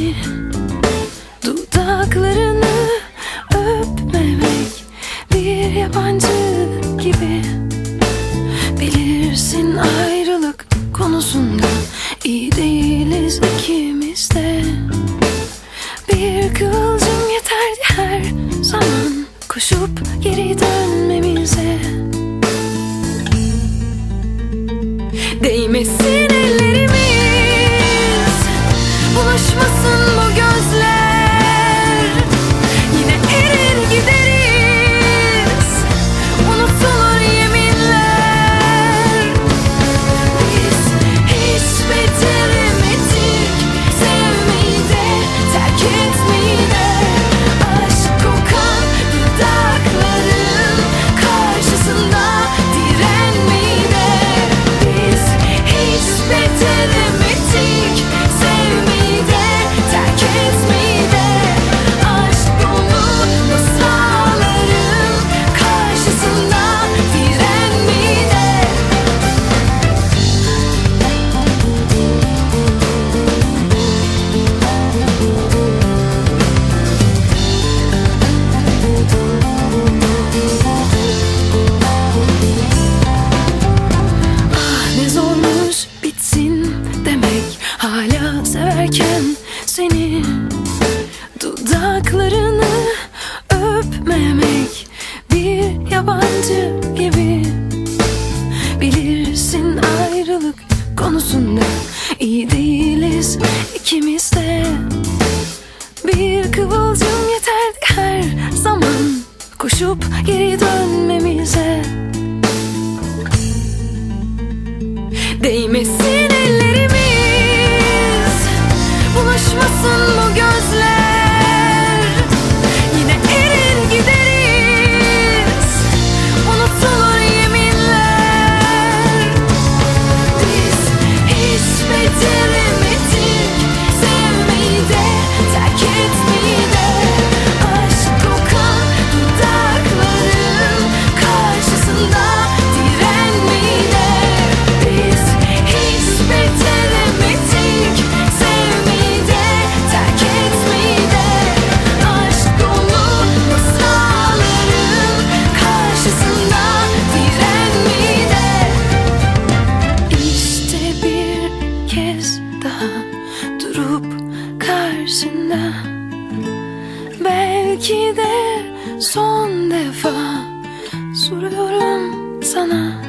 seni, dudaklarını öpmemek bir yabancı gibi. Bilirsin ayrılık konusunda iyi değiliz ikimiz de. Bir kıvılcım yeterdi her zaman koşup geri dönmemize. Değmesin ellerimiz, bulaşmasın bu gözler. Yine erir gideriz, unutulur yeminler. Biz hiç beceremedik sevmeyi de, terk etmeyi de. Aşk kokan dudakların karşısında direnmeyi de. Biz hiç beceremedik sevmeyi de, terk etmeyi de. Aşk dolu masalların karşısında direnmeyi de. Ah ne zormuş bitsin demek, hala severken seni, dudaklarını öpmemek bir yabancı gibi. Bilirsin ayrılık konusunda iyi değiliz ikimiz de. Bir kıvılcım yeterdi her zaman koşup geri dönmemize. Değmesin ellerimiz, bulaşmasın bu gözler. Yine erir gideriz, unutulur yeminler. Biz hiç beceremedik sevmeyi de, terk etmeyi de. Aşk kokan dudakların karşısında direnmeyi de. Biz hiç beceremedik sevmeyi de, terk etmeyi de. Aşk dolu masalların karşısında direnmeyi de. İşte bir kez daha durup karşında, belki de son defa soruyorum sana.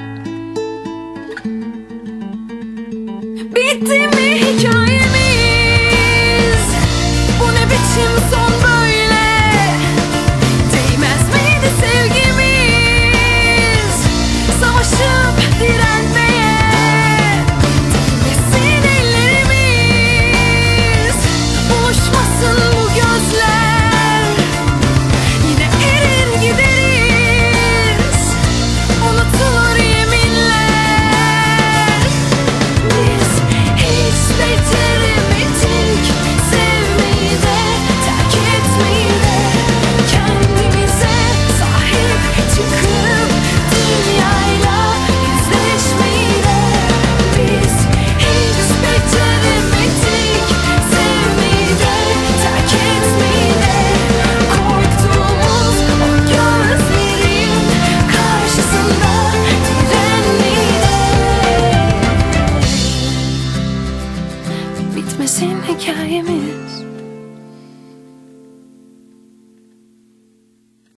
Bitti mi hikayemiz? Bu ne biçim son böyle? Değmez miydi sevgimiz savaşıp direnmeye? Değmesin ellerimiz, buluşmasın bu gözler. Yine erir gideriz, unutulur yeminler. Biz hiç beceremedik sevmeyi de, terk etmeyi de. Kendimize sahip çıkıp dünyayla yüzleşmeyi de. Biz hiç beceremedik sevmeyi de, terk etmeyi de. Korktuğumuz o gözlerin karşısında direnmeyi de. Bitmesin hikayemiz,